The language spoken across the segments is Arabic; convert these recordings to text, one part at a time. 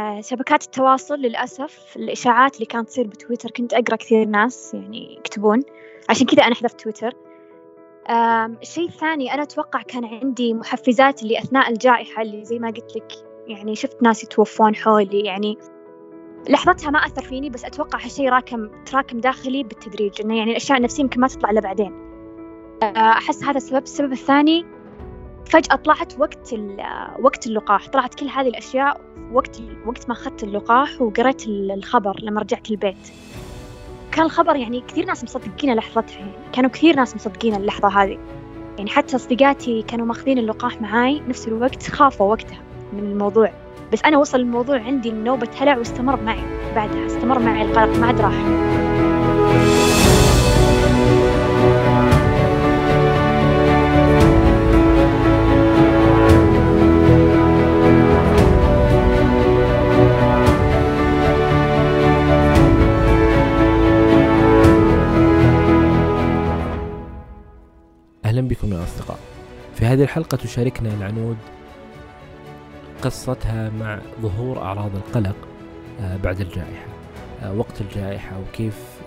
شبكات التواصل للأسف الإشاعات اللي كانت تصير بتويتر كنت أقرأ كثير ناس يعني يكتبون، عشان كذا أنا حذفت تويتر. الشيء الثاني أنا أتوقع كان عندي محفزات اللي أثناء الجائحة اللي زي ما قلت لك، يعني شفت ناس يتوفون حولي، يعني لحظتها ما أثر فيني، بس أتوقع هالشيء تراكم داخلي بالتدريج، إنه يعني الأشياء النفسية يمكن ما تطلع إلا بعدين. أحس هذا السبب الثاني فجأة طلعت وقت اللقاح، طلعت كل هذه الأشياء وقت ما أخذت اللقاح وقرأت الخبر لما رجعت البيت. كان الخبر يعني كثير ناس مصدقين لحظتها، يعني كانوا كثير ناس مصدقين اللحظة هذه، يعني حتى صديقاتي كانوا ماخذين اللقاح معاي نفس الوقت، خافوا وقتها من الموضوع، بس أنا وصل الموضوع عندي نوبة هلع واستمر معي بعدها، استمر معي القلق ما عاد راح. أهلا بكم يا أصدقاء. في هذه الحلقة تشاركنا العنود قصتها مع ظهور أعراض القلق بعد الجائحة، وقت الجائحة، وكيف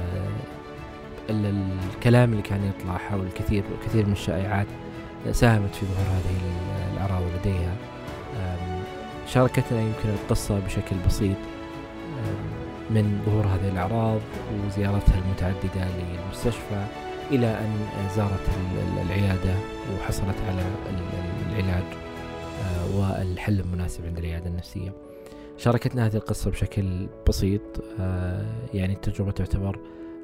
الكلام اللي كان يطلع حول الكثير من الشائعات ساهمت في ظهور هذه الأعراض لديها. شاركتنا يمكن القصة بشكل بسيط من ظهور هذه الأعراض وزيارتها المتعددة للمستشفى إلى أن زارت العيادة وحصلت على العلاج والحل المناسب عند العيادة النفسية. شاركتنا هذه القصة بشكل بسيط، يعني التجربة تعتبر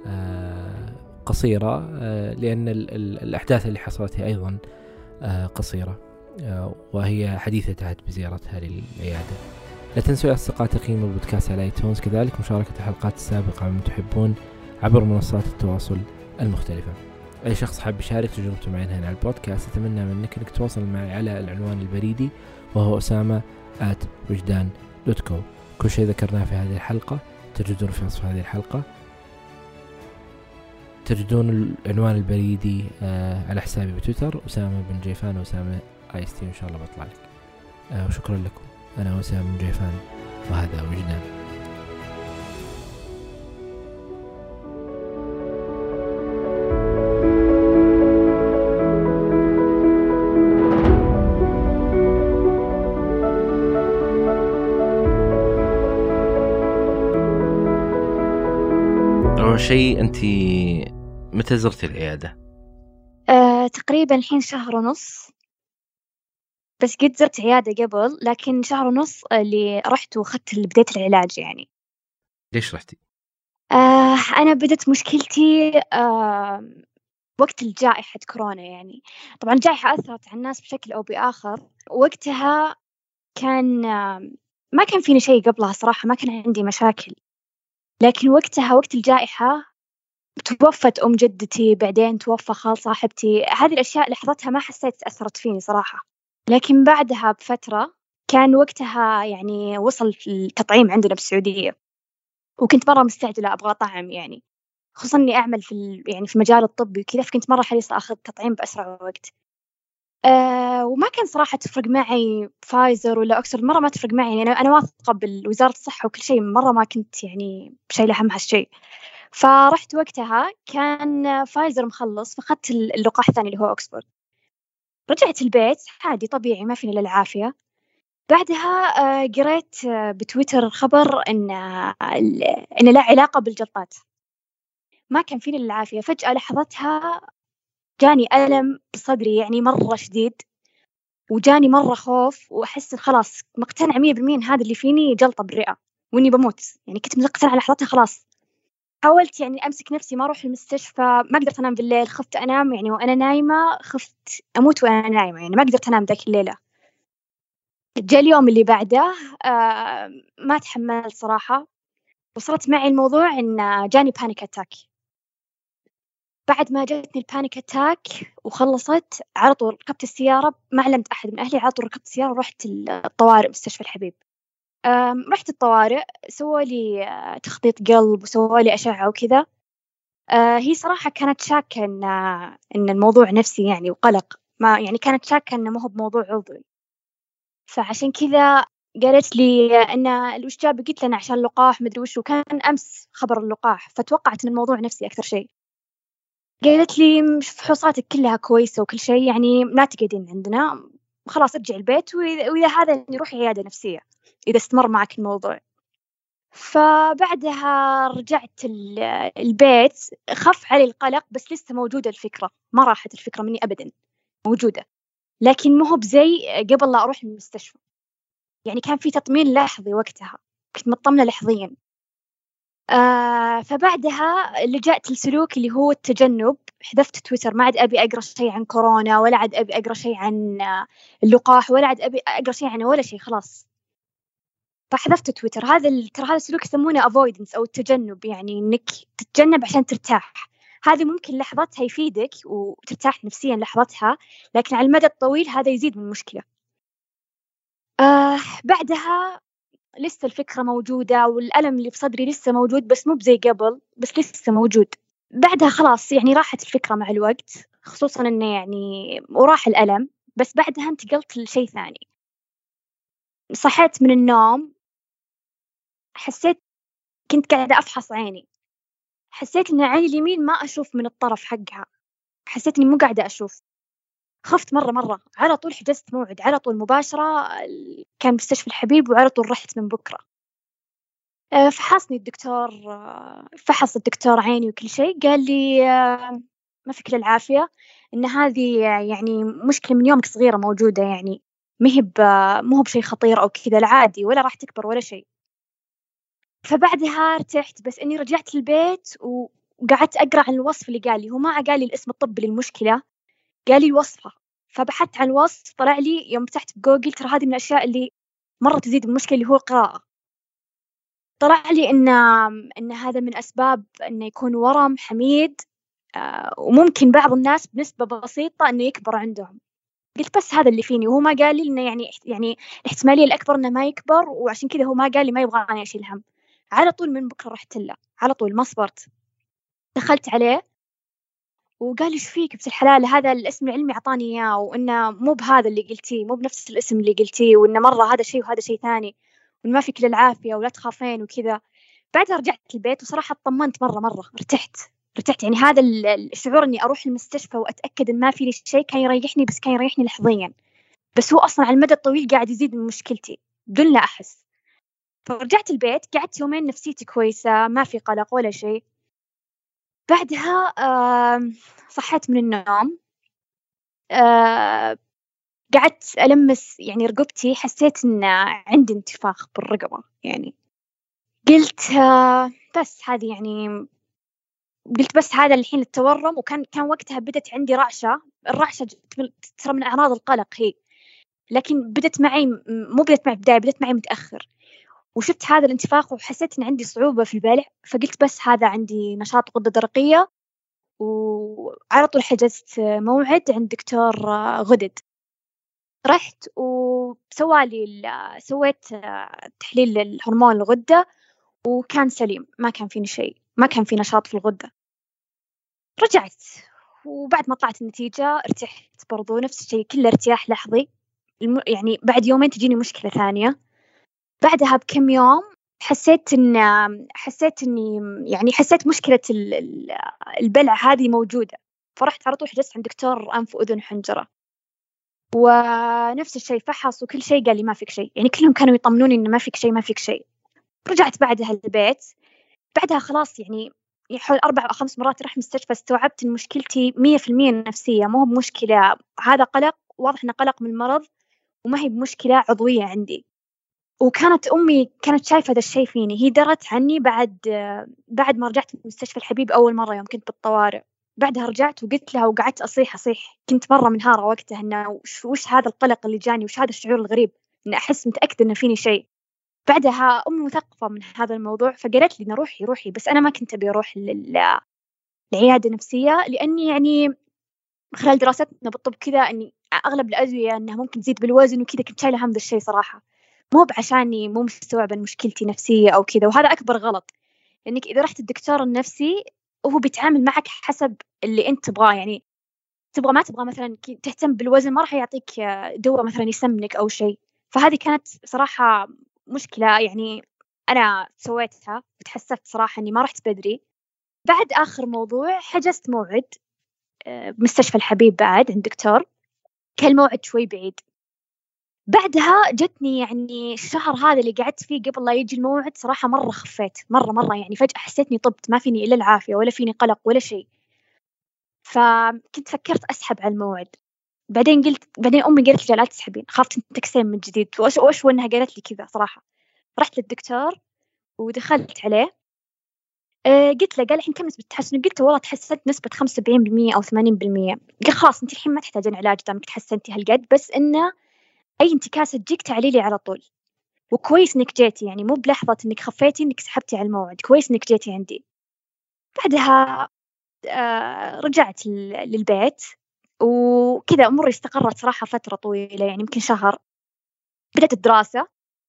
قصيرة لأن الأحداث اللي حصلت هي أيضا قصيرة، وهي حديثة عهد بزيارتها للعيادة. لا تنسوا يا أصدقاء تقييم البودكاست على iTunes، كذلك مشاركة الحلقات السابقة ممن تحبون عبر منصات التواصل المختلفة. أي شخص حاب يشارك تجربته معي هنا على البودكاست أتمنى منك أنك تتواصل معي على العنوان البريدي وهو osama@wujdan.co. كل شيء ذكرناه في هذه الحلقة تجدون في وصف هذه الحلقة، تجدون العنوان البريدي على حسابي بتويتر أسامة بن جيفان، وأسامة IST، إن شاء الله بطلع لك. وشكرا لكم. أنا أسامة بن جيفان وهذا وجدان. أول شيء أنت متى زرتي العيادة؟ تقريبا الحين شهر ونص، بس قد زرت عيادة قبل، لكن شهر ونص اللي رحت وأخذت بداية العلاج. يعني ليش رحتي؟ أنا بدت مشكلتي وقت الجائحة كورونا. يعني طبعا الجائحة أثرت على الناس بشكل أو بآخر. وقتها كان ما كان فيني شيء قبلها صراحة، ما كان عندي مشاكل، لكن وقت الجائحة توفت أم جدتي، بعدين توفى خال صاحبتي. هذه الأشياء لحظتها ما حسيت أثرت فيني صراحة، لكن بعدها بفترة كان وقتها يعني وصل التطعيم عندنا بالسعودية، وكنت مرة مستعجلة أبغى طعم، يعني خصوصا إني أعمل يعني في مجال الطبي وكذا، فكنت مرة حريصة أخذ تطعيم بأسرع وقت. وما كان صراحة تفرق معي فايزر ولا أكسفورد، مرة ما تفرق معي، يعني أنا واثقة بوزارة الصحة وكل شيء، مرة ما كنت يعني شايلة هم هالشيء. فرحت وقتها كان فايزر مخلص، فأخذت اللقاح الثاني اللي هو أكسفورد. رجعت البيت عادي طبيعي، ما فيني إلا العافية. بعدها قريت بتويتر خبر إن لا علاقة بالجلطات. ما كان فيني إلا العافية. فجأة لحظتها جاني ألم بصدري يعني مرة شديد، وجاني مرة خوف، وأحس خلاص مقتنعة 100% إن هذا اللي فيني جلطة بالرئة وإني بموت. يعني كنت مقتنعة لحظتها خلاص. حاولت يعني أمسك نفسي ما أروح المستشفى، ما قدرت أنام بالليل، خفت أنام يعني وأنا نايمة، خفت أموت وأنا نايمة، يعني ما قدرت أنام ذاك الليلة. جاء اليوم اللي بعده ما تحملت صراحة، وصلت معي الموضوع إن جاني بانيك أتاك. بعد ما جاتني البانيك أتاك وخلصت على طول ركبت السيارة، ما علمت أحد من أهلي، على طول ركبت السيارة ورحت الطوارئ مستشفى الحبيب. رحت الطوارئ، سووا لي تخطيط قلب وسووا لي أشعة وكذا. هي صراحة كانت شاكة إن الموضوع نفسي يعني وقلق، ما يعني كانت شاكة إنه ما هو بموضوع عضوي. فعشان كذا قالت لي أن وش جابك؟ قلت لها عشان اللقاح مدري وش، وكان أمس خبر اللقاح فتوقعت أن الموضوع نفسي أكثر شيء. قالت لي فحوصاتك كلها كويسة وكل شيء، يعني لا تقعدين عندنا، خلاص ارجعي البيت، وإذا هذا يعني روحي عيادة نفسية إذا استمر معك الموضوع. فبعدها رجعت البيت، خف علي القلق بس لسه موجودة الفكرة، ما راحت الفكرة مني أبدا، موجودة، لكن مو بزي قبل لا أروح المستشفى. يعني كان في تطمين لحظي وقتها، كنت مطمنة لحظيا. فبعدها لجأت لسلوك اللي هو التجنب، حذفت تويتر، ما عاد أبي أقرأ شيء عن كورونا، ولا عاد أبي أقرأ شيء عن اللقاح، ولا عاد أبي أقرأ شيء عن ولا شيء، خلاص فحذفت تويتر. ترى هذا السلوك يسمونه avoidance أو التجنب، يعني إنك تتجنب عشان ترتاح. هذه ممكن لحظتها يفيدك وترتاح نفسيا لحظتها، لكن على المدى الطويل هذا يزيد من المشكلة. بعدها لسه الفكرة موجودة، والألم اللي بصدري لسه موجود، بس مو بزي قبل، بس لسه موجود. بعدها خلاص يعني راحت الفكرة مع الوقت، خصوصا إنه يعني وراح الألم، بس بعدها انتقلت لشيء ثاني. صحيت من النوم، حسيت، كنت قاعدة أفحص عيني، حسيت إن عيني اليمين ما أشوف من الطرف حقها، حسيت إني مو قاعدة أشوف. خفت مرة، على طول حجزت موعد، على طول مباشرة، كان مستشفى الحبيب، وعلى طول رحت من بكرة. فحصني الدكتور، فحص الدكتور عيني وكل شيء، قال لي ما فيك العافية، إن هذه يعني مشكلة من يومك صغيرة موجودة، يعني مو بشيء خطير أو كذا، العادي، ولا راح تكبر ولا شيء. فبعدها ارتحت، بس إني رجعت البيت وقعدت أقرأ عن الوصف اللي قال لي، هو ما قال لي الاسم الطبي للمشكلة، قال لي الوصفة. فبحثت عن الوصف، طلع لي يوم فتحت بجوجل، ترى هذه من الأشياء اللي مرة تزيد المشكلة، اللي هو القراءة. طلع لي إن هذا من أسباب إنه يكون ورم حميد، وممكن بعض الناس بنسبة بسيطة إنه يكبر عندهم. قلت بس هذا اللي فيني، وهو ما قال لي إنه يعني الاحتمالية الأكبر إنه ما يكبر، وعشان كذا هو ما قال لي ما يبغاني أشيل هم. على طول من بكرة رحت له، على طول ما صبرت، دخلت عليه وقال لي إيش فيك بنت الحلال، هذا الاسم العلمي أعطاني إياه، وإنه مو بهذا اللي قلتيه، مو بنفس الاسم اللي قلتيه، وإنه مرة هذا شيء وهذا شيء ثاني، وإن ما فيك إلا العافية ولا تخافين وكذا. بعدها رجعت البيت، وصراحة طمنت مرة، ارتحت يعني هذا الشعور إني أروح المستشفى وأتأكد إن ما في لي شيء كان يريحني، بس كان يريحني لحظيا، بس هو أصلا على المدى الطويل قاعد يزيد من مشكلتي بدون لا أحس. فرجعت البيت، قعدت يومين نفسيتي كويسة، ما في قلق ولا شيء. بعدها صحيت من النوم، قعدت ألمس يعني رقبتي، حسيت إن عندي انتفاخ بالرقبة يعني. قلت بس هذه يعني، قلت بس هذا الحين التورم، وكان وقتها بدت عندي رعشة. الرعشة ترى من أعراض القلق هي، لكن بدت معي مو بدت معي بداية، بدت معي متأخر، وشفت هذا الانتفاخ وحسيت إن عندي صعوبة في البلع، فقلت بس هذا عندي نشاط غدة درقية، وعلى طول حجزت موعد عند دكتور غدد. رحت سويت تحليل الهرمون الغدة، وكان سليم، ما كان فيني شيء، ما كان في نشاط في الغدة. رجعت، وبعد ما طلعت النتيجة ارتحت برضو، نفس الشيء، كله ارتياح لحظي. يعني بعد يومين تجيني مشكلة ثانية. بعدها بكم يوم حسيت إني يعني حسيت مشكلة البلع هذه موجودة، فرحت على طول حجزت عند دكتور أنف وأذن حنجرة، ونفس الشيء فحص وكل شيء، قال لي ما فيك شيء، يعني كلهم كانوا يطمنوني إن ما فيك شيء. رجعت بعدها البيت، بعدها خلاص يعني حول 4 أو 5 مرات رحت مستشفى، استوعبت إن مشكلتي 100% نفسية، مو بمشكلة، هذا قلق واضح إنه قلق من المرض، وما هي بمشكلة عضوية عندي. وكانت أمي كانت شايفة هذا الشيء فيني، هي درت عني بعد ما رجعت من مستشفى الحبيب أول مرة يوم كنت بالطوارئ. بعدها رجعت وقلت لها، وقعدت أصيح، كنت مرة منهارة وقتها، إنه وش هذا القلق اللي جاني، وش هذا الشعور الغريب، إن أحس متأكدة إن فيني شيء. بعدها أمي مثقفة من هذا الموضوع، فقالت لي إن روحي، بس أنا ما كنت أبي أروح العيادة النفسية، لأني يعني خلال دراستنا بالطب كذا، إني أغلب الأدوية إنها ممكن تزيد بالوزن وكذا، كنت شايلة هم ذا الشيء صراحة، مو بعشاني مو مستوعبة مشكلتي نفسية أو كذا، وهذا أكبر غلط، لأنك إذا رحت الدكتور النفسي وهو بيتعامل معك حسب اللي أنت تبغاه، يعني ما تبغى مثلا تهتم بالوزن، ما راح يعطيك دواء مثلا يسمنك أو شيء، فهذه كانت صراحة مشكلة يعني أنا سويتها وتحسفت صراحة إني ما رحت بدري. بعد آخر موضوع حجزت موعد بمستشفى الحبيب بعد عند دكتور، كان الموعد شوي بعيد. بعدها جتني يعني الشهر هذا اللي قعدت فيه قبل لا يجي الموعد صراحة مرة خفيت مرة يعني فجأة حسيتني طبت، ما فيني إلا العافية ولا فيني قلق ولا شيء. فكنت فكرت أسحب على الموعد، بعدين أمي قالت لي لا تسحبين، خافت تكسين من جديد. وأشوى إنها قالت لي كذا صراحة. رحت للدكتور ودخلت عليه. قلت له، قال الحين كم نسبة التحسن؟ قلت له والله تحسنت نسبة 75% أو 80%. قال خلاص أنت الحين ما تحتاجين علاج دامك تحسنتي هالقد، بس إنه أي انتكاسة تجيك تعالي لي على طول. وكويس إنك جيتي، يعني مو بلحظة إنك خفيتي إنك سحبتي على الموعد، كويس إنك جيتي عندي. بعدها رجعت للبيت وكذا أموري استقرت صراحة فترة طويلة، يعني يمكن شهر. بدأت الدراسة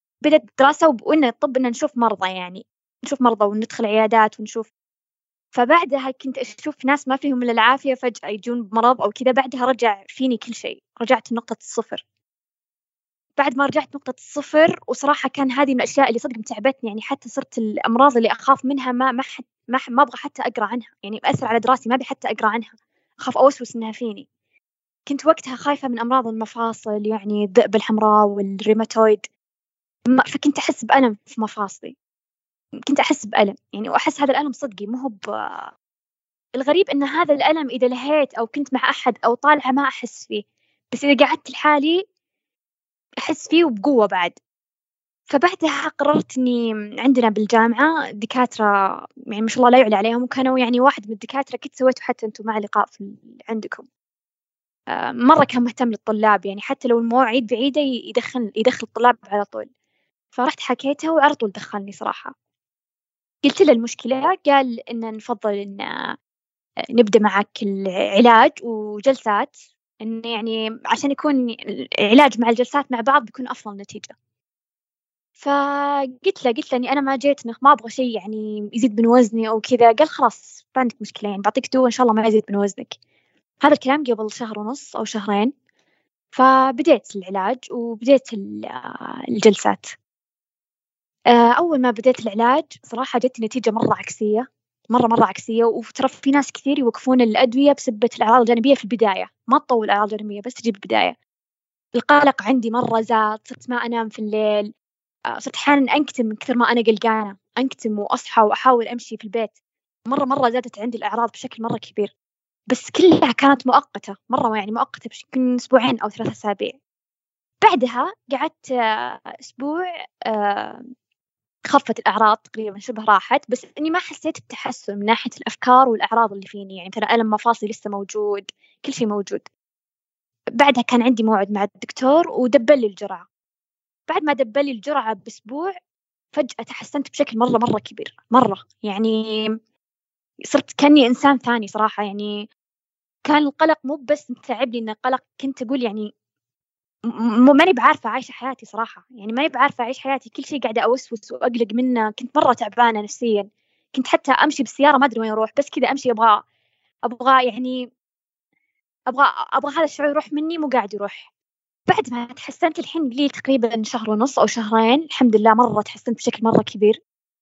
وإن الطب إن نشوف مرضى، يعني نشوف مرضى وندخل عيادات ونشوف. فبعدها كنت أشوف ناس ما فيهم إلا العافية فجأة يجون بمرض أو كذا. بعدها رجع فيني كل شيء، رجعت نقطة الصفر. بعد ما رجعت نقطة الصفر وصراحة كان هذه من الأشياء اللي صدق متعبتني، يعني حتى صرت الأمراض اللي أخاف منها ما أبغى حتى أقرأ عنها، يعني أثر على دراستي ما أبي حتى أقرأ عنها، أخاف أوسوس إنها فيني. كنت وقتها خايفة من أمراض المفاصل، يعني الذئبة الحمراء والريماتويد. فكنت أحس بألم في مفاصلي، كنت أحس بألم يعني، وأحس هذا الألم صدقي مو هو الغريب إن هذا الألم إذا لهيت أو كنت مع أحد أو طالعة ما أحس فيه، بس إذا قعدت لحالي أحس فيه وبقوة بعد. فبعدها قررت إني عندنا بالجامعة دكاترة يعني ما شاء الله لا يعلى عليهم، وكانوا يعني واحد من الدكاترة كنت سويته حتى أنتم مع لقاء عندكم. مرة كان مهتم للطلاب، يعني حتى لو المواعيد بعيدة يدخل الطلاب على طول. فرحت حكيته وعلى طول دخلني صراحة. قلت له المشكلة، قال إن نفضل إن نبدأ معك العلاج وجلسات، إن يعني عشان يكون العلاج مع الجلسات مع بعض بيكون أفضل نتيجة. فقلت له إني أنا ما جيت ما أبغى شيء يعني يزيد من وزني أو كذا. قال خلاص ما عندك مشكلة، يعني بعطيك دواء إن شاء الله ما يزيد من وزنك. هذا الكلام قبل شهر ونص أو شهرين. فبديت العلاج وبديت الجلسات. أول ما بديت العلاج صراحة جت نتيجة مرة عكسية، مرة عكسية. وترى في ناس كثير يوقفون الأدوية بسبة الأعراض الجانبية في البداية، ما تطول الأعراض الجانبية بس تجي بالبداية. القلق عندي مرة زاد، صرت ما أنام في الليل، صرت أحياناً أنكتم من كثر ما أنا قلقانة، أنكتم وأصحى وأحاول أمشي في البيت. مرة زادت عندي الأعراض بشكل مرة كبير، بس كلها كانت مؤقتة، مرة يعني مؤقتة بشكل أسبوعين أو 3 أسابيع. بعدها قعدت أسبوع خفت الأعراض تقريبا شبه راحت، بس إني ما حسيت بتحسن من ناحية الأفكار والأعراض اللي فيني، يعني ترى ألم مفاصلي لسه موجود، كل شيء موجود. بعدها كان عندي موعد مع الدكتور ودبل لي الجرعة. بعد ما دبل لي الجرعة بأسبوع فجأة تحسنت بشكل مرة كبير، مرة يعني صرت كأني إنسان ثاني صراحة. يعني كان القلق مو بس متعبني إن القلق، كنت أقول يعني ماني بعارفة عايشة حياتي صراحة، يعني ماني بعارفة أعيش حياتي، كل شيء قاعدة أوسوس وأقلق منه. كنت مرة تعبانة نفسيا، كنت حتى أمشي بالسيارة ما أدري وين أروح، بس كذا أمشي أبغى يعني أبغى هذا الشعور يروح مني، مو قاعد يروح. بعد ما تحسنت الحين لي تقريبا شهر ونص أو شهرين الحمد لله، مرة تحسنت بشكل مرة كبير.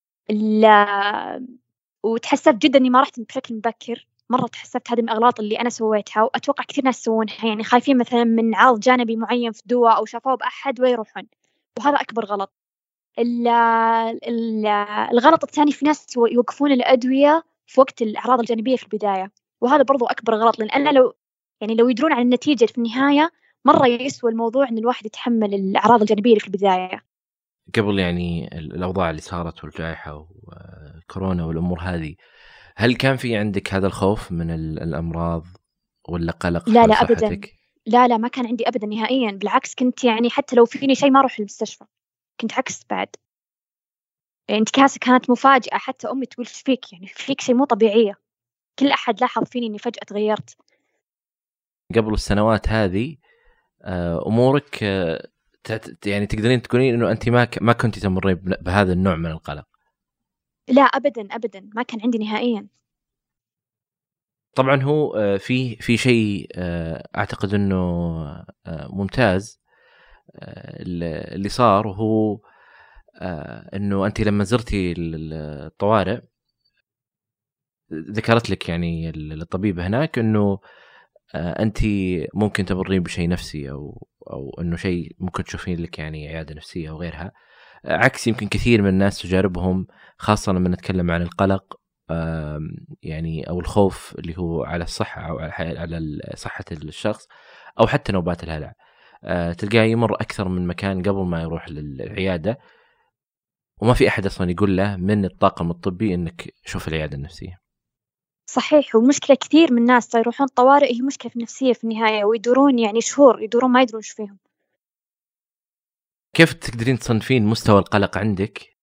وتحسبت جدا إني ما رحت بشكل مبكر، مرة تحسبت هذه من الأغلاط اللي أنا سويتها وأتوقع كثير ناس يسوونها، يعني خايفين مثلا من عرض جانبي معين في دواء أو شافوه بأحد ويروحون، وهذا أكبر غلط. الغلط الثاني في ناس يوقفون الأدوية في وقت الأعراض الجانبية في البداية، وهذا برضو أكبر غلط. لأن أنا لو يدرون عن النتيجة في النهاية مرة يسوى الموضوع إن الواحد يتحمل الأعراض الجانبية اللي في البداية. قبل يعني الأوضاع اللي صارت والجائحة وكورونا والأمور هذه، هل كان في عندك هذا الخوف من الأمراض ولا قلق لا حول أبدا، صحتك؟ لا ما كان عندي أبدا نهائيا، بالعكس كنت يعني حتى لو فيني شيء ما أروح المستشفى، كنت عكس بعد. يعني انتكاسة كانت مفاجئة، حتى أمي تقول فيك يعني فيك شيء مو طبيعية. كل أحد لاحظ فيني إني فجأة تغيرت. قبل السنوات هذه أمورك يعني تقدرين تقولين إنه أنت ما كنت تمرين بهذا النوع من القلق؟ لا أبدا ما كان عندي نهائيا. طبعا هو في شيء أعتقد إنه ممتاز اللي صار هو انه انت لما زرتي الطوارئ ذكرت لك يعني الطبيبه هناك انه انت ممكن تمرين بشيء نفسي او انه شيء ممكن تشوفين لك يعني عياده نفسيه او غيرها، عكس يمكن كثير من الناس تجاربهم، خاصه لما نتكلم عن القلق يعني او الخوف اللي هو على الصحه او على صحه الشخص، او حتى نوبات الهلع. تلقاه يمر اكثر من مكان قبل ما يروح للعياده، وما في احد اصلا يقول له من الطاقم الطبي انك شوف العياده النفسيه. صحيح، ومشكلة كثير من الناس يروحون الطوارئ هي مشكلة نفسية في النهاية، ويدورون يعني شهور يدورون ما يدرون ايش فيهم. كيف تقدرين تصنفين مستوى القلق عندك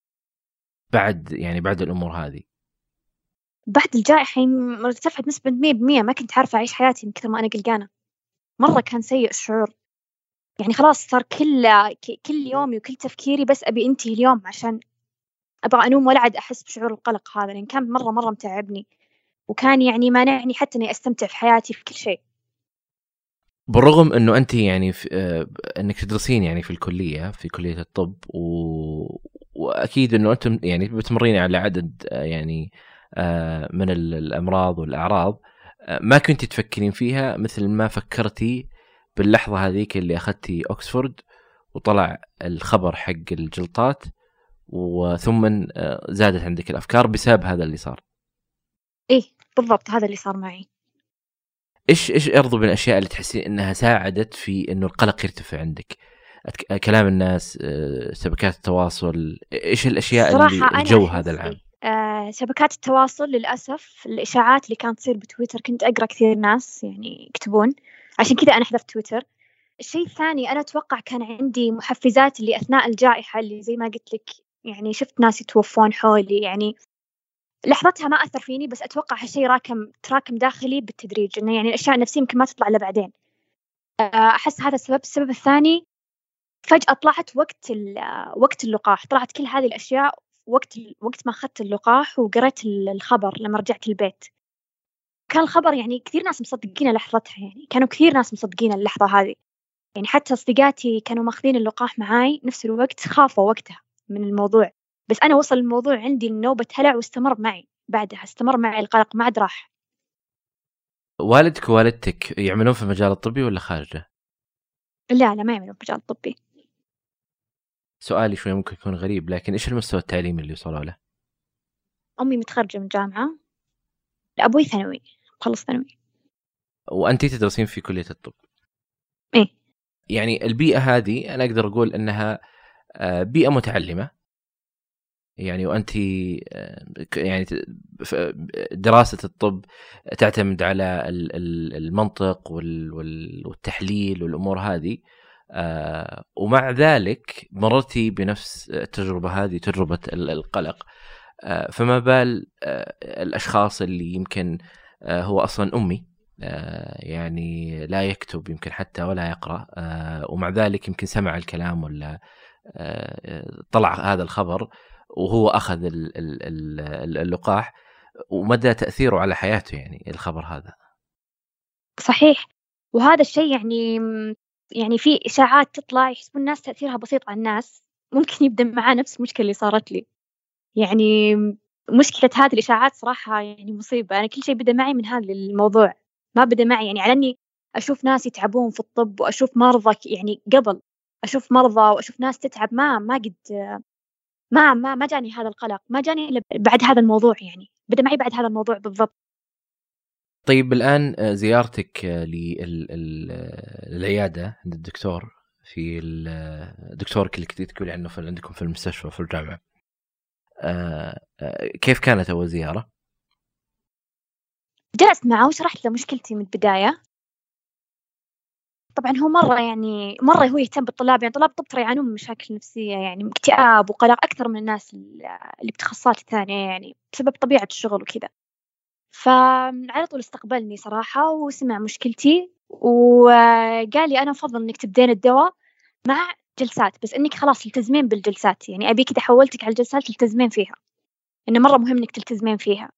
بعد الامور هذه؟ بعد الجائحة ارتفعت نسبة 100%. ما كنت عارفة أعيش حياتي من كثر ما أنا قلقانة. مرة كان سيء الشعور، يعني خلاص صار كل يومي وكل تفكيري بس أبي أنتهي اليوم عشان أبغى أنوم ولا عاد أحس بشعور القلق هذا، لأن كان مرة متعبني، وكان يعني مانعني حتى إني أستمتع في حياتي في كل شيء. بالرغم انه انت يعني انك تدرسين يعني في الكليه، في كليه الطب، واكيد انه انتم يعني بتمرين على عدد يعني من الامراض والاعراض ما كنت تفكرين فيها مثل ما فكرتي باللحظه هذيك اللي اخذتي اوكسفورد وطلع الخبر حق الجلطات، وثم زادت عندك الافكار بسبب هذا اللي صار. إيه بالضبط، هذا اللي صار معي. ايش ارضوا بالاشياء اللي تحسين انها ساعدت في انه القلق يرتفع عندك؟ كلام الناس، شبكات التواصل، ايش الاشياء اللي الجو هذا العام؟ شبكات التواصل للأسف، الإشاعات اللي كانت تصير بتويتر كنت أقرأ كثير ناس يعني يكتبون، عشان كذا أنا حذفت تويتر. الشيء الثاني، أنا أتوقع كان عندي محفزات اللي أثناء الجائحة اللي زي ما قلت لك، يعني شفت ناس يتوفون حولي، يعني لحظتها ما أثر فيني، بس أتوقع هالشيء تراكم داخلي بالتدريج، إنه يعني الأشياء النفسية يمكن ما تطلع إلا بعدين. أحس هذا السبب. السبب الثاني، فجأة طلعت وقت اللقاح، طلعت كل هذه الأشياء وقت ما أخذت اللقاح وقرأت الخبر لما رجعت البيت. كان الخبر يعني كثير ناس مصدقين لحظتها، يعني كانوا كثير ناس مصدقين اللحظة هذه، يعني حتى أصدقائي كانوا ماخذين اللقاح معاي نفس الوقت، خافوا وقتها من الموضوع، بس أنا وصل الموضوع عندي نوبة هلع واستمر معي بعدها، استمر معي القلق ما عاد راح. والدك ووالدتك يعملون في المجال الطبي ولا خارجه؟ لا ما يعملون في المجال الطبي. سؤالي شوي ممكن يكون غريب، لكن ايش المستوى التعليمي اللي وصلوا له؟ أمي متخرجة من جامعة، أبوي ثانوي، مخلص ثانوي. وأنتي تدرسين في كلية الطب. إيه. يعني البيئة هذه أنا أقدر أقول أنها بيئة متعلمة، يعني وأنت يعني دراسة الطب تعتمد على المنطق والتحليل والأمور هذه، ومع ذلك مررتي بنفس التجربة هذه، تجربة القلق. فما بال الأشخاص اللي يمكن هو أصلا أمي يعني لا يكتب يمكن حتى ولا يقرأ، ومع ذلك يمكن سمع الكلام ولا طلع هذا الخبر وهو أخذ اللقاح، ومدى تأثيره على حياته يعني الخبر هذا. صحيح، وهذا الشيء يعني في إشاعات تطلع يحسبون الناس تأثيرها بسيط على الناس، ممكن يبدأ معاه نفس المشكلة اللي صارت لي. يعني مشكلة هذه الإشاعات صراحة يعني مصيبة. أنا كل شيء بدأ معي من هذا الموضوع، ما بدأ معي يعني على أني أشوف ناس يتعبون في الطب وأشوف مرضى، يعني قبل أشوف مرضى وأشوف ناس تتعب، ما قد ما جاني هذا القلق، ما جاني إلا بعد هذا الموضوع، يعني بدأ معي بعد هذا الموضوع بالضبط. طيب الآن زيارتك للعيادة عند الدكتور، في الدكتور اللي كنت تقولي عنه عندكم في المستشفى في الجامعة، كيف كانت أول زيارة؟ جلست معه وشرحت له مشكلتي من البداية. طبعا هو مرة هو يهتم بالطلاب، يعني طلاب طب ترى يعانون من مشاكل نفسية، يعني اكتئاب وقلق أكثر من الناس اللي بتخصصات ثانية، يعني بسبب طبيعة الشغل وكذا. فعلى طول استقبلني صراحة وسمع مشكلتي، وقال لي أنا أفضل إنك تبدين الدواء مع جلسات، بس إنك خلاص تلتزمين بالجلسات، يعني أبي كده حولتك على الجلسات تلتزمين فيها، إنه مرة مهم إنك تلتزمين فيها.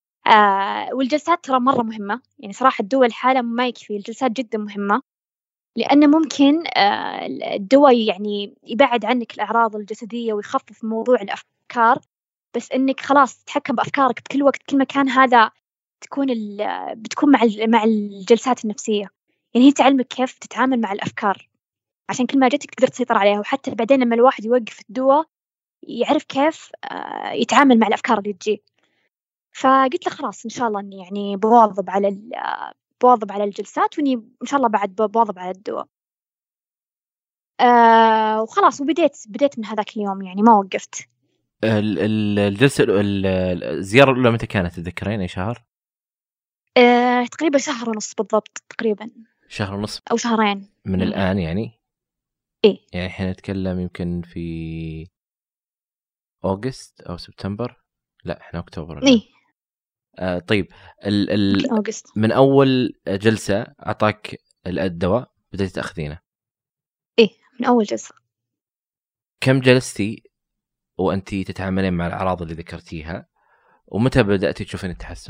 والجلسات ترى مرة مهمة، يعني صراحة الدواء الحالة ما يكفي، الجلسات جدا مهمة، لأنه ممكن الدواء يعني يبعد عنك الأعراض الجسدية ويخفف موضوع الأفكار، بس إنك خلاص تتحكم بأفكارك بكل وقت كل مكان. هذا بتكون مع الجلسات النفسية، يعني هي تعلمك كيف تتعامل مع الأفكار عشان كل ما جتك تقدر تسيطر عليها، وحتى بعدين لما الواحد يوقف الدواء يعرف كيف يتعامل مع الأفكار اللي تجي. فقلت له خلاص إن شاء الله إني يعني بواظب على الجلسات، وإني إن شاء الله بعد بواظب على الدواء. وخلاص بديت من هذاك اليوم يعني ما وقفت. الجلسة الزيارة الأولى متى كانت تتذكرين أي شهر؟ تقريبا 1.5 شهر بالضبط، تقريبا 1.5 شهر أو 2 من الآن يعني؟ إيه يعني إحنا نتكلم يمكن في أغسطس أو سبتمبر، لا إحنا أكتوبر الآن. إيه طيب أغسطس. من أول جلسة أعطاك الدواء بدأت تأخذينه؟ إيه من أول جلسة. كم جلستي وأنتي تتعاملين مع الأعراض اللي ذكرتيها، ومتى بدأتي تشوفين التحسن؟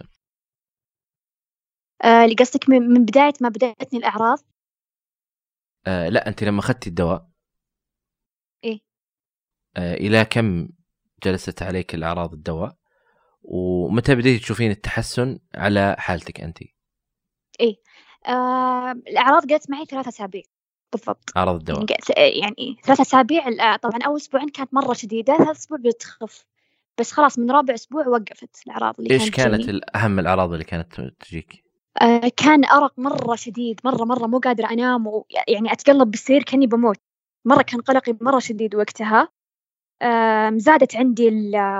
اللي قصدك من بداية ما بدأتني الأعراض؟ لا أنت لما أخذتي الدواء إيه إلى كم جلست عليك الأعراض الدواء، ومتى بديتي تشوفين التحسن على حالتك أنت؟ إيه الأعراض قعدت معي 3 أسابيع بالضبط. أعراض الدواء يعني 3 أسابيع. طبعا أول أسبوعين كانت مرة شديدة، 3 أسبوع بتخف، بس خلاص من رابع أسبوع وقفت الأعراض اللي إيش كانت تجيني. الأهم الأعراض اللي كانت تجيك؟ كان أرق مرة شديد، مرة مو قادرة أنام، يعني أتقلب بالسرير كأني بموت. مرة كان قلقي مرة شديد وقتها. زادت عندي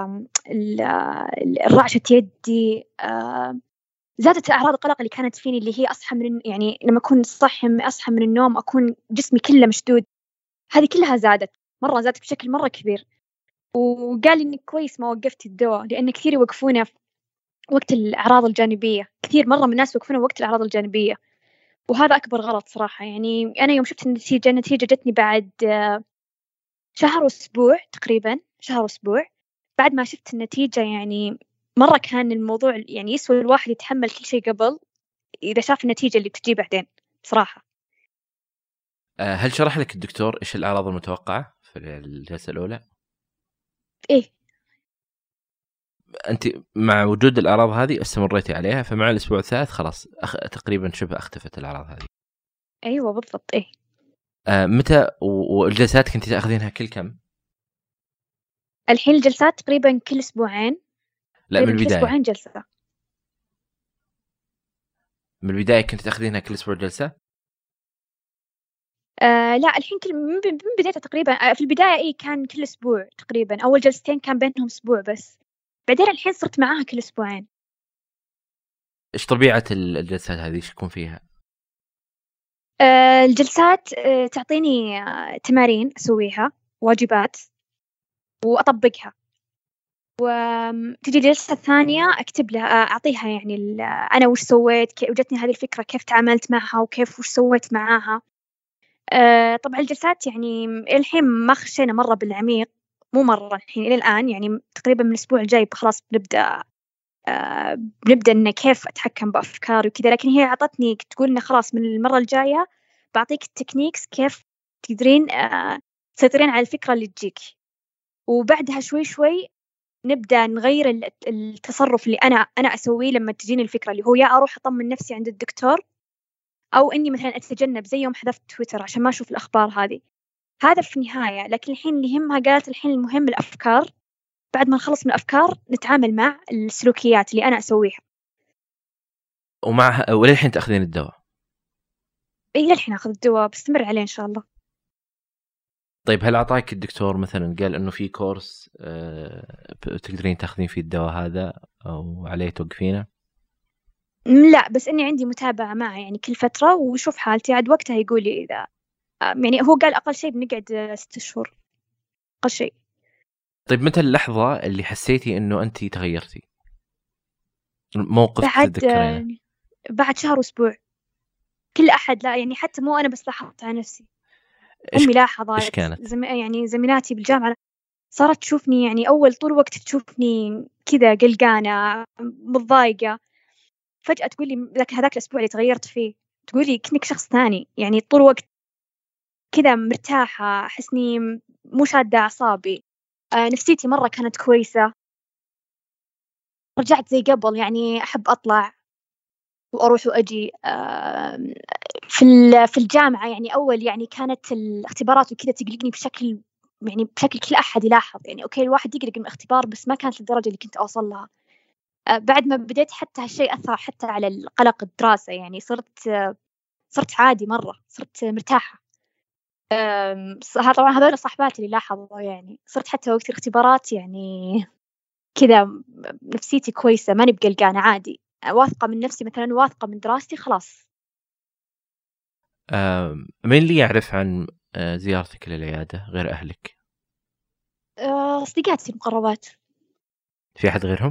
الرعشة يدي. زادت أعراض القلق اللي كانت فيني، اللي هي يعني لما أكون أصحى من النوم أكون جسمي كله مشدود. هذه كلها زادت بشكل مرة كبير. وقال إني كويس ما وقفت الدواء، لأن كثير يوقفونه وقت الأعراض الجانبية، كثير مرة من الناس يوقفونه وقت الأعراض الجانبية، وهذا أكبر غلط صراحة. يعني أنا يوم شفت النتيجة جتني بعد 1 شهر وأسبوع تقريبا، 1 شهر وأسبوع بعد ما شفت النتيجة. يعني مرة كان الموضوع يعني يسوى الواحد يتحمل كل شيء قبل إذا شاف النتيجة اللي بتجي بعدين صراحة. هل شرح لك الدكتور إيش الأعراض المتوقعة في الجلسة الأولى؟ إيه أنت مع وجود الأعراض هذه استمريتي عليها، فمع الأسبوع الثالث خلاص تقريبا شبه اختفت الأعراض هذه. أيوة بالضبط. إيه متى والجلسات كنت تأخذينها كل كم؟ الحين الجلسات تقريبا كل أسبوعين. لا من البداية. كل أسبوعين جلسة. من البداية كنت تأخذينها كل أسبوع جلسة؟ لا الحين من بداية تقريبا. في البداية إيه كان كل أسبوع تقريبا، أول جلستين كان بينهم أسبوع بس، بعدين الحين صرت معاها كل أسبوعين. إيش طبيعة الجلسات هذه؟ إيش يكون فيها؟ الجلسات تعطيني تمارين أسويها، واجبات وأطبقها، وتجي جلسة ثانية أكتب لها أعطيها يعني أنا وش سويت، وجتني هذه الفكرة كيف تعاملت معها وكيف وش سويت معاها. طبعا الجلسات يعني الحين ما خشينا مرة بالعميق، مو مرة الحين إلى الآن، يعني تقريبا من الأسبوع الجاي خلاص بنبدأ إن كيف أتحكم بأفكاري وكذا. لكن هي عطتني تقول إن خلاص من المرة الجاية بعطيك التكنيكس كيف تقدرين تسيطرين على الفكرة اللي تجيك، وبعدها شوي نبدأ نغير التصرف اللي أنا أسويه لما تجيني الفكرة، اللي هو يا أروح أطمن نفسي عند الدكتور، أو إني مثلا أتجنب زي يوم حذفت تويتر عشان ما أشوف الأخبار هذه. هذا في النهاية. لكن الحين اللي يهمها قالت الحين المهم الأفكار، بعد ما نخلص من الأفكار نتعامل مع السلوكيات اللي أنا أسويها. وللحين تأخذين الدواء؟ إيه للحين أخذ الدواء، بستمر عليه إن شاء الله. طيب هل أعطاك الدكتور مثلا قال إنه في كورس تقدرين تأخذين فيه الدواء هذا أو عليه توقفينه؟ لا بس إني عندي متابعة معه يعني كل فترة وشوف حالتي، عاد وقتها يقول لي إذا يعني هو قال أقل شيء بنقعد 6 شهور أقل شيء. طيب متى اللحظة اللي حسيتي إنه أنت تغيرتي؟ موقف تتذكرينه؟ بعد 1 شهر وأسبوع. كل أحد لا يعني حتى مو أنا بس لاحظت على نفسي، أمي لاحظت. إيش كانت؟ يعني زميلاتي بالجامعة صارت تشوفني، يعني أول طول وقت تشوفني كذا قلقانة متضايقة، فجأة تقول لي هذاك الأسبوع اللي تغيرت فيه، تقولي كأنك شخص ثاني، يعني طول وقت كذا مرتاحة، أحسني مو شادة أعصابي. نفسيتي مرة كانت كويسة، رجعت زي قبل، يعني أحب أطلع وأروح وأجي. في الجامعة يعني أول يعني كانت الاختبارات وكذا تقلقني بشكل، يعني بشكل كل أحد يلاحظ، يعني أوكي الواحد يقلق من الاختبار بس ما كانت للدرجة اللي كنت أوصل لها. بعد ما بديت حتى هالشيء أثر حتى على القلق الدراسة، يعني صرت عادي مرة، صرت مرتاحة. طبعا هذول صاحباتي اللي لاحظوا، يعني صرت حتى وقت الاختبارات يعني كذا نفسيتي كويسة، ماني بقلقانة، عادي، واثقة من نفسي مثلا، واثقة من دراستي، خلاص. مين اللي يعرف عن زيارتك للعيادة غير أهلك؟ صديقاتي المقربات. في أحد غيرهم؟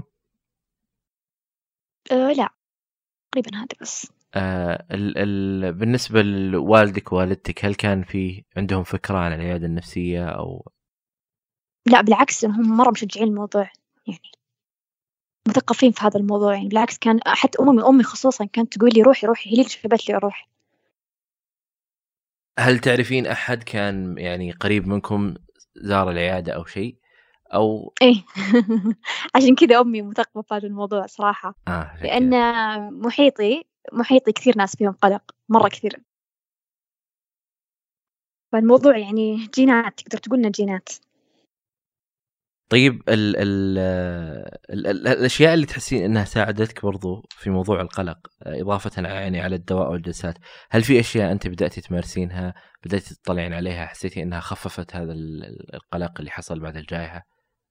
لا، تقريبا هذا بس. بالنسبة لوالدك ووالدتك، هل كان في عندهم فكرة عن العيادة النفسية أو؟ لا بالعكس، هم مرة مشجعين الموضوع، يعني مثقفين في هذا الموضوع، يعني بالعكس كان حتى أمي خصوصا كانت تقول لي روحي، هي اللي جذبت لي أروح. هل تعرفين أحد كان يعني قريب منكم زار العيادة أو شيء أو؟ إيه عشان كذا أمي مثقفة في هذا الموضوع صراحة، عشان لأن كذا. محيطي كثير ناس فيهم قلق، مرة كثير. فالموضوع يعني جينات، تقدر تقولنا جينات. طيب ال الأشياء اللي تحسين أنها ساعدتك برضو في موضوع القلق، إضافة يعني على الدواء والجلسات، هل في أشياء أنت بدأتي تمارسينها، بدأتي تطلعين عليها، حسيتي أنها خففت هذا القلق اللي حصل بعد الجائحة؟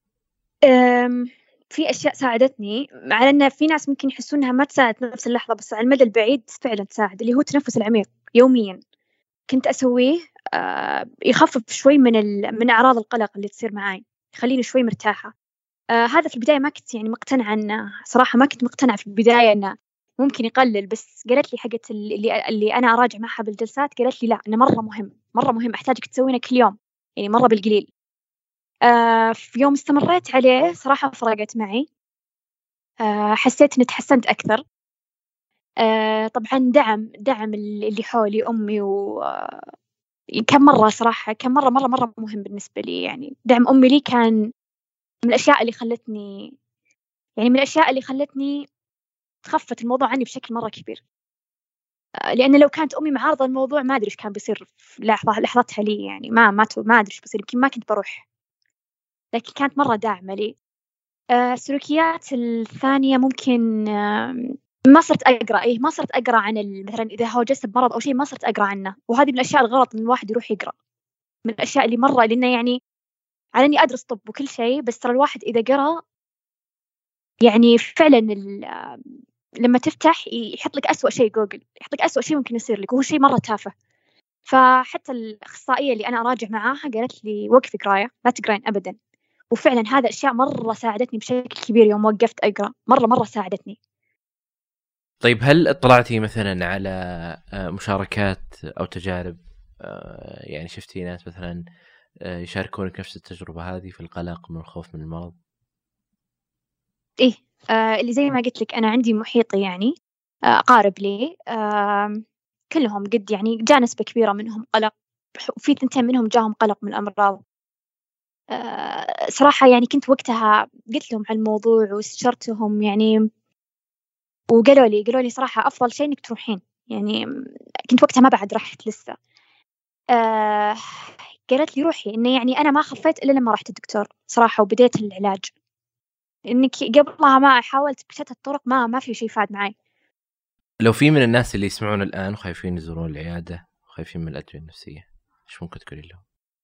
في أشياء ساعدتني، على أن في ناس ممكن يحسون أنها ما تساعد نفس اللحظة، بس على المدى البعيد فعلا تساعد، اللي هو التنفس العميق يوميا كنت أسويه. يخفف شوي من أعراض القلق اللي تصير معاي، يخليني شوي مرتاحة. هذا في البداية ما كنت يعني مقتنعة إنه، صراحة ما كنت مقتنعة في البداية إنه ممكن يقلل، بس قالت لي حقت اللي أنا أراجع معها بالجلسات، قالت لي لا، إنه مرة مهم، مرة مهم، أحتاجك تسوينه كل يوم، يعني مرة بالقليل. في يوم استمريت عليه صراحة فرقت معي. حسيت إني تحسنت أكثر. طبعا دعم اللي حولي، أمي كم مرة صراحة، كم مرة مرة مهم بالنسبة لي، يعني دعم أمي لي كان من الأشياء اللي خلتني، يعني من الأشياء اللي خلتني تخفت الموضوع عني بشكل مرة كبير. لأن لو كانت أمي معارضة الموضوع ما أدري إيش كان بيصير في لحظتها لي، يعني ما أدري إيش بيصير، يمكن ما كنت بروح، لكن كانت مرة داعمة لي. السلوكيات الثانية ممكن ما صرت أقرأ عن مثلا إذا هو جسد بمرض أو شيء، ما صرت أقرأ عنه، وهذه من الأشياء الغلط إن الواحد يروح يقرأ، من الأشياء اللي مرة، لأنه يعني على إني أدرس طب وكل شيء، بس ترى الواحد إذا قرأ يعني فعلا لما تفتح يحط لك أسوأ شيء، جوجل يحط لك أسوأ شيء ممكن يصير لك، وهو شيء مرة تافه. فحتى الأخصائية اللي أنا أراجع معاها قالت لي وقفي قراية، لا تقرين أبدا، وفعلا هذا أشياء مرة ساعدتني بشكل كبير يوم وقفت أقرأ، مرة ساعدتني. طيب هل اطلعتي مثلا على مشاركات أو تجارب، يعني شفتي ناس مثلا يشاركونك نفس التجربة هذه في القلق من الخوف من المرض؟ إيه، اللي زي ما قلت لك أنا عندي محيطي، يعني أقارب لي، كلهم قد يعني جاء نسبة كبيرة منهم قلق، وفي 2 منهم جاهم قلق من الأمراض. صراحة يعني كنت وقتها قلت لهم عن الموضوع واستشرتهم، يعني وقالوا لي صراحة أفضل شيء إنك تروحين، يعني كنت وقتها ما بعد رحت لسه. قالت لي روحي، إنه يعني أنا ما خفيت إلا لما رحت الدكتور صراحة وبديت العلاج، إنك قبلها ما حاولت بشتى الطرق، ما في شيء فاد معي. لو في من الناس اللي يسمعون الآن وخايفين يزورون العيادة وخايفين من الأدوية النفسية، إيش ممكن تقولي لهم؟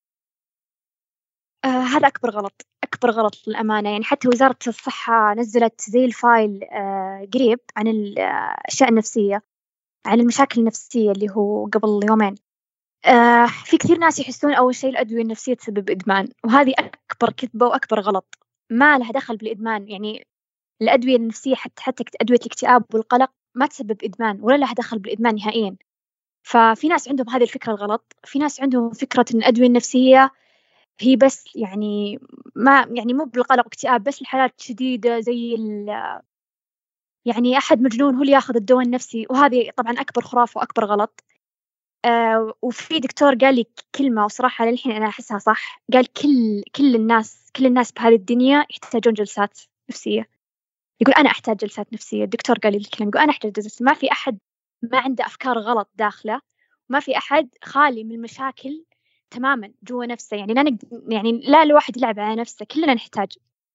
هذا أكبر غلط للأمانة، يعني حتى وزارة الصحة نزلت زي الفايل قريب عن الأشياء النفسية، عن المشاكل النفسية، اللي هو قبل يومين. في كثير ناس يحسون أول شيء الأدوية النفسية تسبب إدمان، وهذه أكبر كذبة وأكبر غلط، ما لها دخل بالإدمان، يعني الأدوية النفسية حتى أدوية الاكتئاب والقلق ما تسبب إدمان، ولا لها دخل بالإدمان نهائيا. ففي ناس عندهم هذه الفكرة الغلط، في ناس عندهم فكرة إن الأدوية النفسية هي بس يعني ما يعني مو بالقلق واكتئاب بس، الحالات شديدة زي يعني أحد مجنون هو اللي ياخذ الدواء النفسي، وهذه طبعا أكبر خرافة وأكبر غلط. وفي دكتور قال لي كلمة وصراحة للحين أنا أحسها صح. قال كل الناس بهذه الدنيا يحتاجون جلسات نفسية. يقول أنا أحتاج جلسات نفسية. الدكتور قال لي الكلام، يقول أنا أحتاج جلسات. ما في أحد ما عنده أفكار غلط داخله، ما في أحد خالي من المشاكل تماما جوا نفسه. يعني لا الواحد يلعب على نفسه، كلنا نحتاج.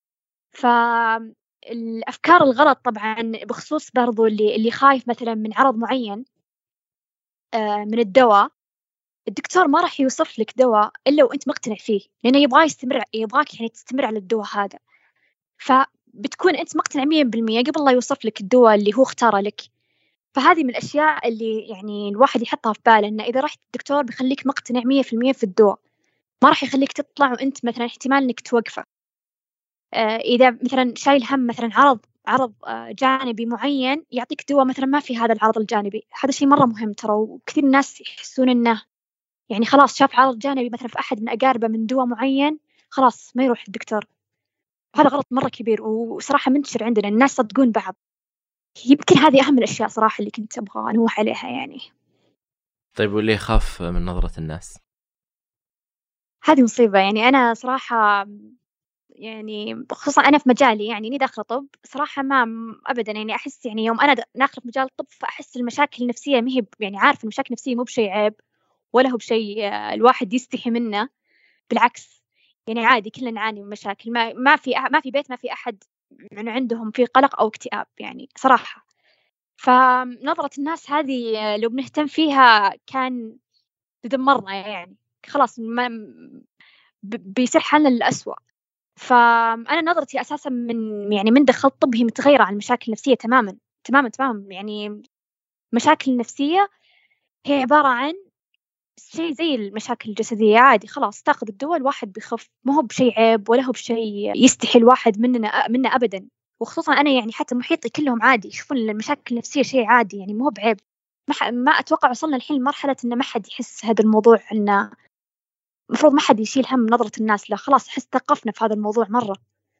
فالأفكار الغلط طبعا بخصوص برضو اللي خايف مثلا من عرض معين من الدواء، الدكتور ما راح يوصف لك دواء إلا وأنت مقتنع فيه، لأنه يبغاك يعني تستمر على الدواء هذا. فبتكون أنت مقتنع 100% قبل لا يوصف لك الدواء اللي هو اختاره لك. فهذه من الأشياء اللي يعني الواحد يحطها في باله، إنه إذا رحت الدكتور بيخليك مقتنع 100% في الدواء، ما راح يخليك تطلع وأنت مثلا احتمال إنك توقفه. إذا مثلا شايل هم مثلا عرض جانبي معين، يعطيك دواء مثلا ما في هذا العرض الجانبي. هذا شيء مرة مهم ترى، وكثير الناس يحسون إنه يعني خلاص شاف عرض جانبي مثلا في أحد من أقاربه من دواء معين، خلاص ما يروح الدكتور. هذا غلط مرة كبير، وصراحة منتشر عندنا، الناس صدقون بعض. يمكن هذه أهم الأشياء صراحة اللي كنت أبغى أنوح عليها يعني. طيب واللي يخاف من نظرة الناس؟ هذه مصيبة يعني. أنا صراحة يعني خصوصا أنا في مجالي، يعني إني داخلة طب، صراحة ما أبدا يعني أحس يعني يوم أنا داخلة في مجال الطب فأحس المشاكل النفسية ما هي يعني عارفة المشاكل النفسية مو بشيء عيب ولا هو بشيء الواحد يستحي منه. بالعكس يعني عادي كلنا نعاني من مشاكل. ما في بيت ما في أحد يعني عندهم في قلق أو اكتئاب يعني صراحة. فنظرة الناس هذه لو بنهتم فيها كان تدمرنا يعني، خلاص ما بيصير حالنا للأسوأ. فأنا نظرتي أساسا من دخلت طب هي متغيرة عن المشاكل النفسية تماما. يعني المشاكل النفسية هي عبارة عن شيء زي المشاكل الجسدية، عادي خلاص تاخذ الدواء الواحد بيخف، ما هو بشيء عيب ولا هو بشيء يستحي الواحد منه أبدا. وخصوصا أنا يعني حتى محيطي كلهم عادي يشوفون المشاكل النفسية شيء عادي، يعني ما هو بعيب. ما أتوقع وصلنا الحين لمرحلة إن ما حد يحس هذا الموضوع، إنه مفروض ما حد يشيل هم نظرة الناس. لا خلاص أحس ثقفنا في هذا الموضوع مرة.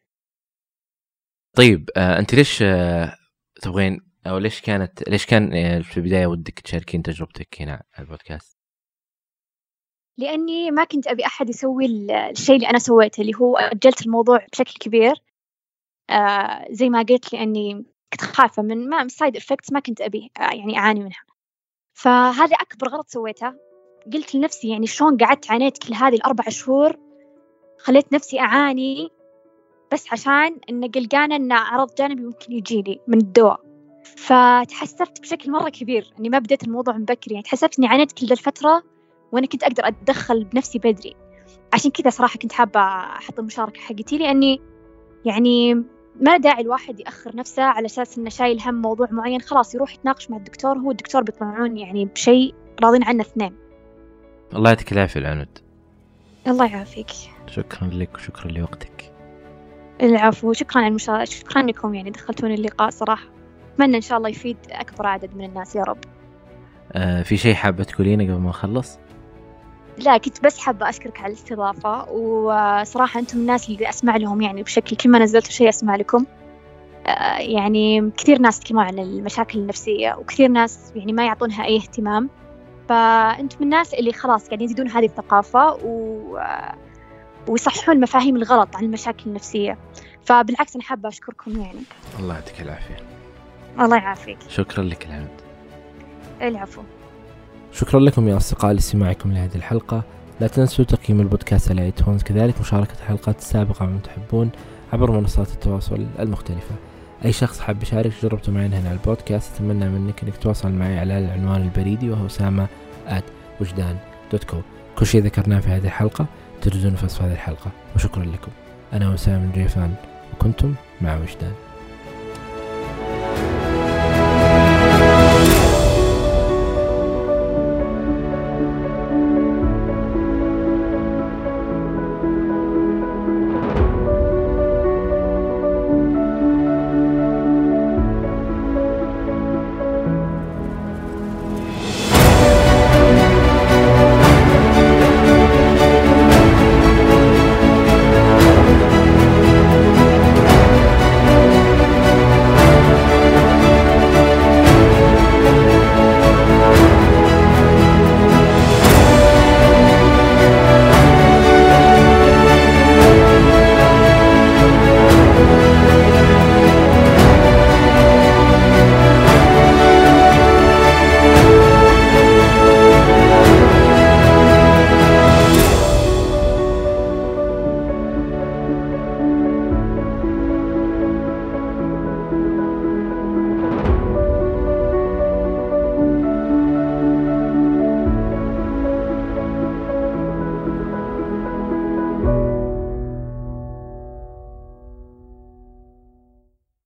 طيب أنت ليش تبغين أو ليش كان في البداية ودك تشاركين تجربتك هنا على البودكاست؟ لأني ما كنت أبي أحد يسوي الشيء اللي أنا سويته، اللي هو أجلت الموضوع بشكل كبير. زي ما قلت، لأني كنت خايفة من سايد إفكتس ما كنت أبي يعني أعاني منها. فهذا أكبر غلط سويته. قلت لنفسي يعني شلون قعدت عانيت كل هذه 4 شهور، خليت نفسي أعاني بس عشان إن قلقانة إن عرض جانبي ممكن يجيني من الدواء. فتحسفت بشكل مرة كبير إني ما بديت الموضوع من بكري. يعني تحسفت إني عانيت كل ذا الفترة وأنا كنت أقدر أتدخل بنفسي بدري. عشان كذا صراحة كنت حابة أحط المشاركة حقتي، لأني يعني ما داعي الواحد يأخر نفسه على أساس إنه شايل هم موضوع معين. خلاص يروح يتناقش مع الدكتور، هو الدكتور بيطلعون يعني بشيء راضين عنه اثنين. الله يعطيك العافية العنود. الله يعافيك. شكرا لك وشكرا لوقتك. العفو، شكرا على المشاركة، شكرا لكم يعني دخلتوني اللقاء صراحة. أتمنى إن شاء الله يفيد أكبر عدد من الناس يا رب. في شيء حابة تقولينه قبل ما نخلص؟ لا، كنت بس حابة أشكرك على الاستضافة، وصراحة أنتم الناس اللي أسمع لهم يعني بشكل كل ما نزلتوا شيء أسمع لكم. يعني كثير ناس يتكلمون عن المشاكل النفسية وكثير ناس يعني ما يعطونها أي اهتمام. فأنتم الناس اللي خلاص قاعدين يزيدون هذه الثقافة ويصححون المفاهيم الغلط عن المشاكل النفسية. فبالعكس أنا حابة أشكركم يعني. الله يعطيك العافية. الله يعافيك. شكرا لك العنود. العفو. شكرا لكم يا أصدقاء لاستماعكم لهذه الحلقة. لا تنسوا تقييم البودكاست على ايتونز، كذلك مشاركة الحلقات السابقة من تحبون عبر منصات التواصل المختلفة. أي شخص حاب يشارك تجربته معنا هنا على البودكاست أتمنى منك أنك تتواصل معي على العنوان البريدي وهو usama@wujdan.co. كل شيء ذكرناه في هذه الحلقة تجدونه في وصف هذه الحلقة. وشكرا لكم. أنا وسام الجيفان وكنتم مع وجدان.